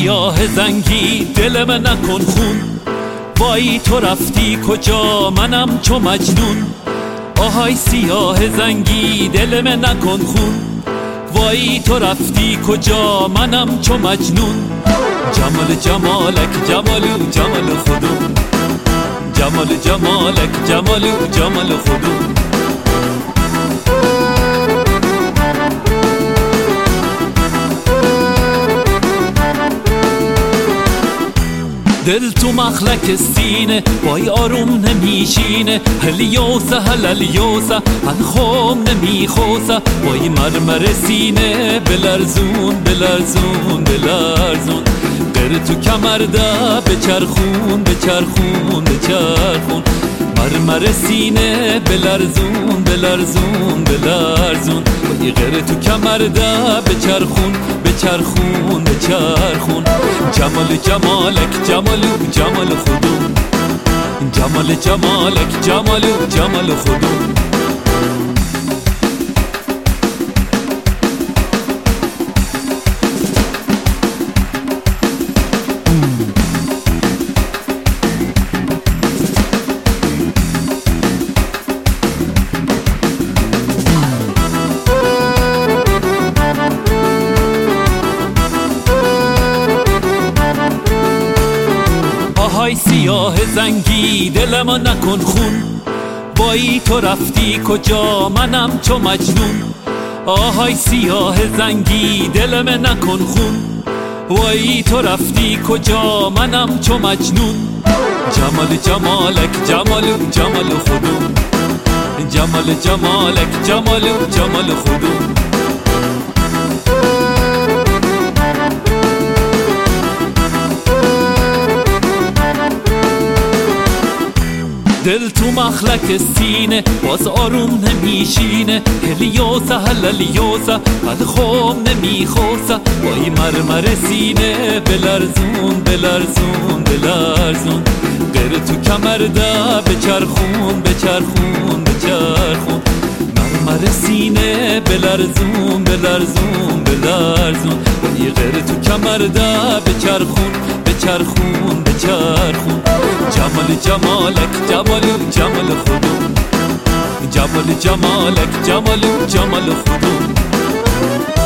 سیاه زنگی دل من نکن خون، وای تو رفتی کجا منم چو مجنون. آهای سیاه زنگی دل من نکن خون، وای تو رفتی کجا منم چو مجنون. جمال جمالک جمالو جمال خودم، جمال جمالک جمالو جمال خودم. دل تو مخلک سینه وای آروم نمیشینه، هلیوسه هلیوسه من خوم نمیخوسه. وای مرمر سینه بلرزون بلرزون بلرزون، غیر تو کمرده بچرخون بچرخون بچرخون. مرمر سینه بلرزون بلرزون بلرزون، وای غیر تو کمرده بچرخون بچرخون بچرخون. جمال جمالک جمالو جمال خودم، جمال جمالک جمالو جمال خودم. آهای سیاه زنگی دل من نکن خون، وای تو رفتی کجا منم چو مجنون. آهای سیاه زنگی دل من نکن خون، وای تو رفتی کجا منم چو مجنون. جمال جمالک جمالو جمال خودم، جمال جمالک جمالو جمال خودم. دل تو مخلک سینه باز آروم نمیشینه، هلیوسه هلیوسه من خوم نمیخوسه. وای مرمر سینه بلرزون بلرزون بلرزون، غیر تو کمرده بچرخون بچرخون بچرخون. مرمر سینه بلرزون بلرزون بلرزون، وای غیر تو کمرده بچرخون بچرخون بچرخون. جمال جمالک جمالو جمال خودم، جمال جمالک جمالو جمال خودم.